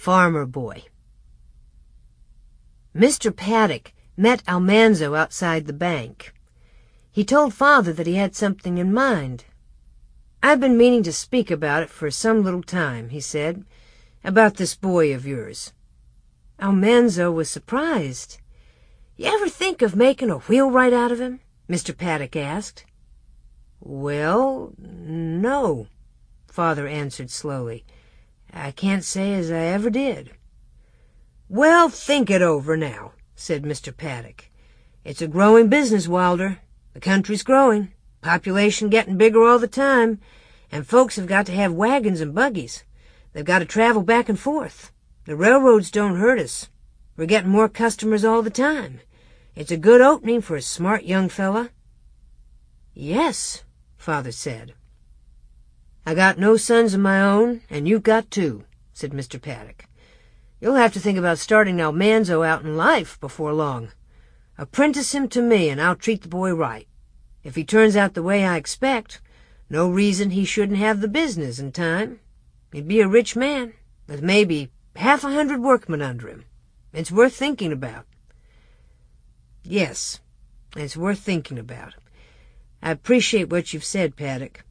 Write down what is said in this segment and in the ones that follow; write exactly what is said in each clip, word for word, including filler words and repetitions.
farmer boy. Mister Paddock met Almanzo outside the bank. He told Father that he had something in mind. "I've been meaning to speak about it for some little time," he said, "about this boy of yours." Almanzo was surprised. "You ever think of making a wheelwright out of him?" Mister Paddock asked. "Well, no," Father answered slowly. "I can't say as I ever did." "Well, think it over now," said Mister Paddock. "It's a growing business, Wilder. The country's growing, population getting bigger all the time, and folks have got to have wagons and buggies. They've got to travel back and forth. The railroads don't hurt us. We're getting more customers all the time. It's a good opening for a smart young fella." "Yes," Father said. "I got no sons of my own, and you've got two," said Mister Paddock. "You'll have to think about starting Almanzo out in life before long. Apprentice him to me, and I'll treat the boy right. If he turns out the way I expect, no reason he shouldn't have the business in time. He'd be a rich man, with maybe half a hundred workmen under him. It's worth thinking about." "Yes, it's worth thinking about. I appreciate what you've said, Paddock."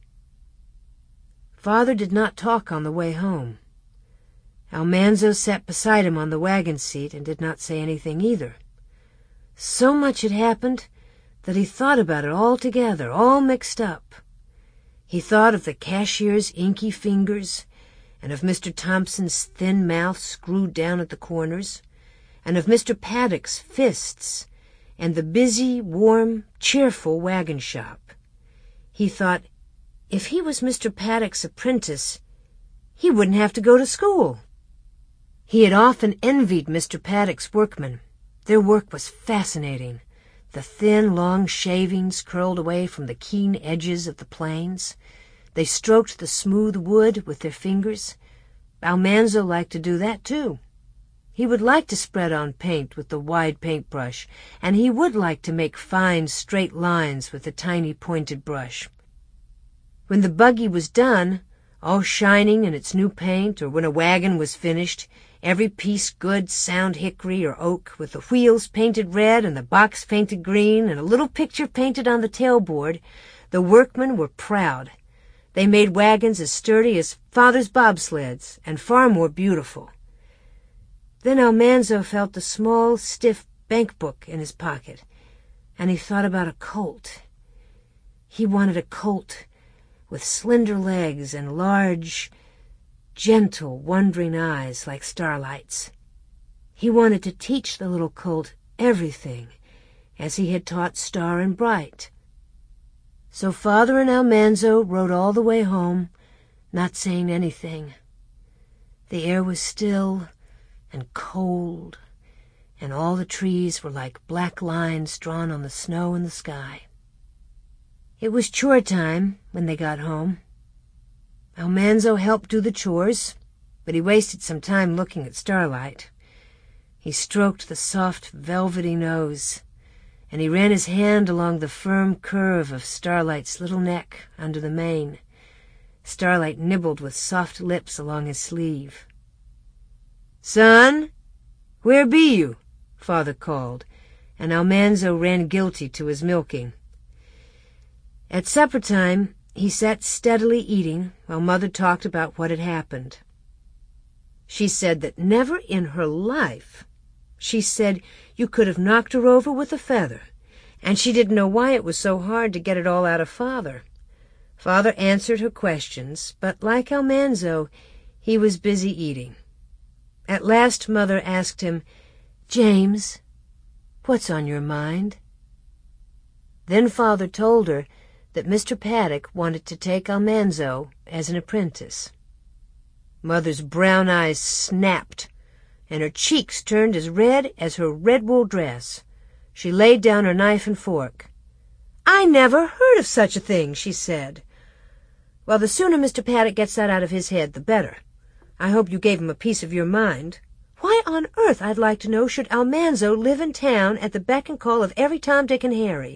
Father did not talk on the way home. Almanzo sat beside him on the wagon seat and did not say anything either. So much had happened that he thought about it all together, all mixed up. He thought of the cashier's inky fingers, and of Mister Thompson's thin mouth screwed down at the corners, and of Mister Paddock's fists, and the busy, warm, cheerful wagon shop. He thought, if he was Mister Paddock's apprentice, he wouldn't have to go to school. He had often envied Mister Paddock's workmen. Their work was fascinating. The thin, long shavings curled away from the keen edges of the planes. They stroked the smooth wood with their fingers. Almanzo liked to do that, too. He would like to spread on paint with the wide paintbrush, and he would like to make fine, straight lines with the tiny, pointed brush. When the buggy was done, all shining in its new paint, or when a wagon was finished, every piece good sound hickory or oak, with the wheels painted red and the box painted green and a little picture painted on the tailboard, the workmen were proud. They made wagons as sturdy as Father's bobsleds and far more beautiful. Then Almanzo felt the small, stiff bank book in his pocket, and he thought about a colt. He wanted a colt with slender legs and large, gentle, wondering eyes like starlight's. He wanted to teach the little colt everything, as he had taught Star and Bright. So Father and Almanzo rode all the way home, not saying anything. The air was still and cold, and all the trees were like black lines drawn on the snow in the sky. It was chore time when they got home. Almanzo helped do the chores, but he wasted some time looking at Starlight. He stroked the soft, velvety nose, and he ran his hand along the firm curve of Starlight's little neck under the mane. Starlight nibbled with soft lips along his sleeve. "Son, where be you?" Father called, and Almanzo ran guilty to his milking. At supper time, he sat steadily eating while Mother talked about what had happened. She said that never in her life, she said you could have knocked her over with a feather, and she didn't know why it was so hard to get it all out of Father. Father answered her questions, but like Almanzo, he was busy eating. At last Mother asked him, "James, what's on your mind?" Then Father told her that Mister Paddock wanted to take Almanzo as an apprentice. Mother's brown eyes snapped, and her cheeks turned as red as her red wool dress. She laid down her knife and fork. "I never heard of such a thing," she said. "Well, the sooner Mister Paddock gets that out of his head, the better. I hope you gave him a piece of your mind. Why on earth, I'd like to know, should Almanzo live in town at the beck and call of every Tom, Dick, and Harry?"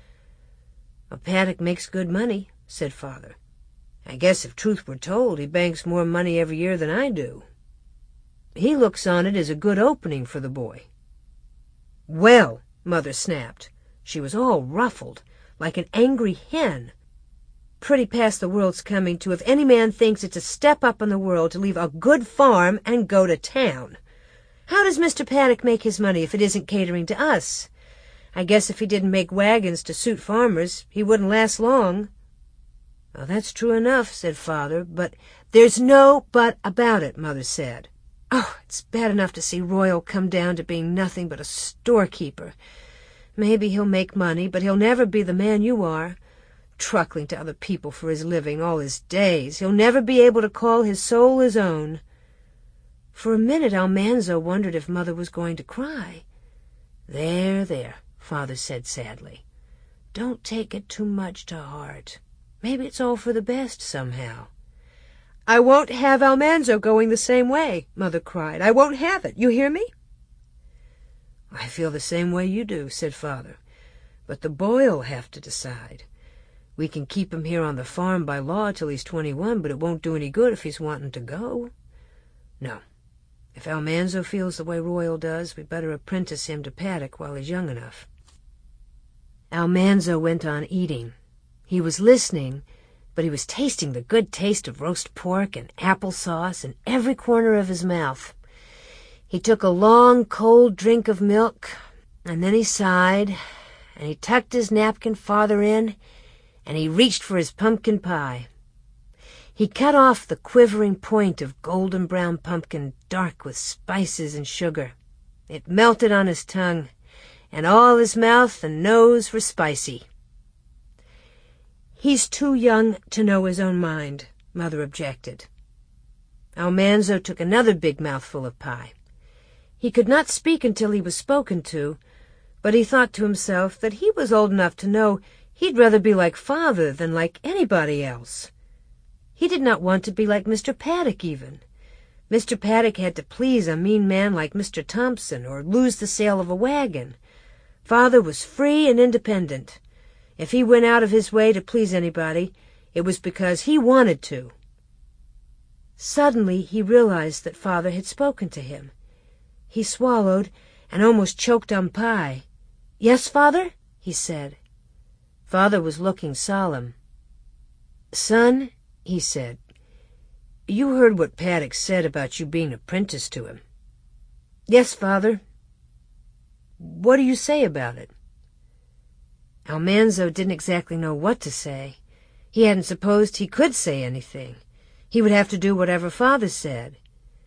"A Paddock makes good money," said Father. "I guess if truth were told, he banks more money every year than I do." he looks on it as a good opening for the boy." "Well," Mother snapped. She was all ruffled, like an angry hen. "Pretty past the world's coming to if any man thinks it's a step up in the world to leave a good farm and go to town. How does Mister Paddock make his money if it isn't catering to us? I guess if he didn't make wagons to suit farmers, he wouldn't last long." "Well, that's true enough," said Father, "but—" "There's no but about it," Mother said. "Oh, it's bad enough to see Royal come down to being nothing but a storekeeper. Maybe he'll make money, but he'll never be the man you are, truckling to other people for his living all his days. He'll never be able to call his soul his own." For a minute Almanzo wondered if Mother was going to cry. "There, there," Father said sadly. "Don't take it too much to heart. Maybe it's all for the best somehow." "I won't have Almanzo going the same way," Mother cried. "I won't have it. You hear me?" "I feel the same way you do," said Father. "But the boy'll have to decide. We can keep him here on the farm by law till he's twenty-one, but it won't do any good if he's wanting to go. No, if Almanzo feels the way Royal does, we better apprentice him to Paddock while he's young enough." Almanzo went on eating. He was listening, but he was tasting the good taste of roast pork and applesauce in every corner of his mouth. He took a long, cold drink of milk, and then he sighed, and he tucked his napkin farther in, and he reached for his pumpkin pie. He cut off the quivering point of golden-brown pumpkin, dark with spices and sugar. It melted on his tongue, and all his mouth and nose were spicy. "He's too young to know his own mind," Mother objected. Almanzo took another big mouthful of pie. He could not speak until he was spoken to, but he thought to himself that he was old enough to know he'd rather be like Father than like anybody else. He did not want to be like Mister Paddock even. Mister Paddock had to please a mean man like Mister Thompson or lose the sale of a wagon. Father was free and independent. If he went out of his way to please anybody, it was because he wanted to. Suddenly he realized that Father had spoken to him. He swallowed and almost choked on pie. "Yes, Father?" he said. Father was looking solemn. "Son," he said, "you heard what Paddock said about you being apprenticed to him." "Yes, Father." "What do you say about it?" Almanzo didn't exactly know what to say. He hadn't supposed he could say anything. He would have to do whatever Father said.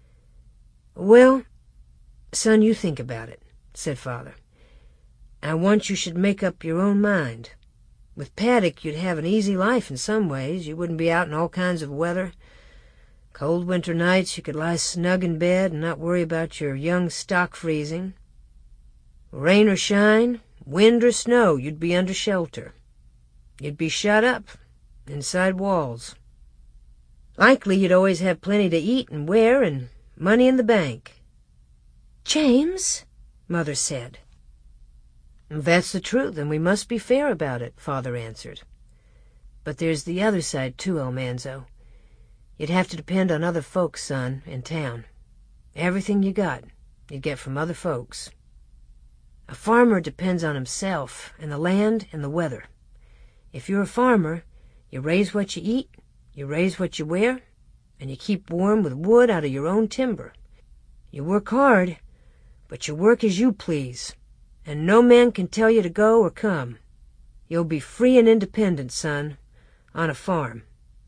"Well, son, you think about it," said Father. "I want you should make up your own mind. With Paddock you'd have an easy life in some ways. You wouldn't be out in all kinds of weather. Cold winter nights you could lie snug in bed and not worry about your young stock freezing. Rain or shine, wind or snow, you'd be under shelter. You'd be shut up, inside walls. Likely you'd always have plenty to eat and wear and money in the bank." "James," Mother said. "That's the truth, and we must be fair about it," Father answered. "But there's the other side, too, Almanzo. You'd have to depend on other folks, son, in town. Everything you got, you'd get from other folks. A farmer depends on himself and the land and the weather. If you're a farmer, you raise what you eat, you raise what you wear, and you keep warm with wood out of your own timber. You work hard, but you work as you please, and no man can tell you to go or come. You'll be free and independent, son, on a farm."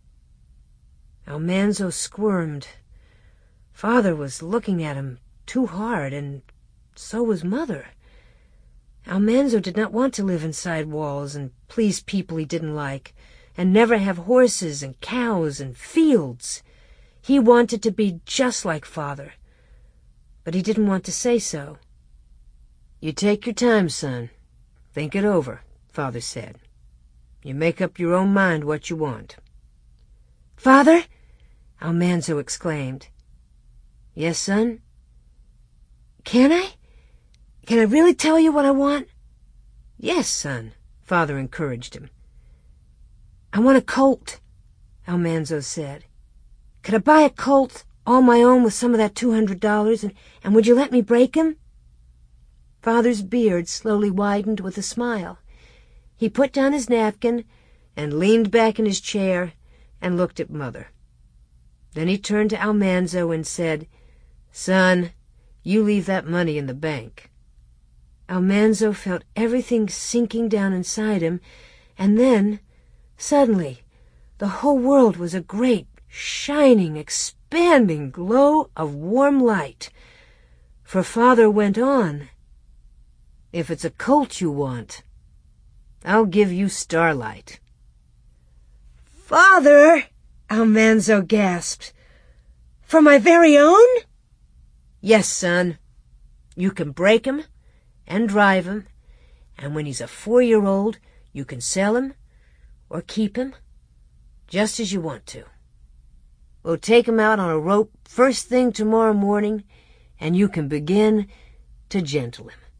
Almanzo squirmed. Father was looking at him too hard, and so was Mother. Almanzo did not want to live inside walls and please people he didn't like, and never have horses and cows and fields. He wanted to be just like Father, but he didn't want to say so. "You take your time, son. Think it over," Father said. "You make up your own mind what you want." "Father!" Almanzo exclaimed. "Yes, son?" "Can I? Can I really tell you what I want?" "Yes, son," Father encouraged him. "I want a colt," Almanzo said. "Could I buy a colt all my own with some of that two hundred dollars, and, and would you let me break 'em?" Father's beard slowly widened with a smile. He put down his napkin and leaned back in his chair and looked at Mother. Then he turned to Almanzo and said, "Son, you leave that money in the bank." Almanzo felt everything sinking down inside him, and then, suddenly, the whole world was a great, shining, expanding glow of warm light. For Father went on, "If it's a colt you want, I'll give you Starlight." "Father!" Almanzo gasped. "For my very own?" "Yes, son. You can break him and drive him, and when he's a four-year-old, you can sell him or keep him, just as you want to. We'll take him out on a rope first thing tomorrow morning, and you can begin to gentle him."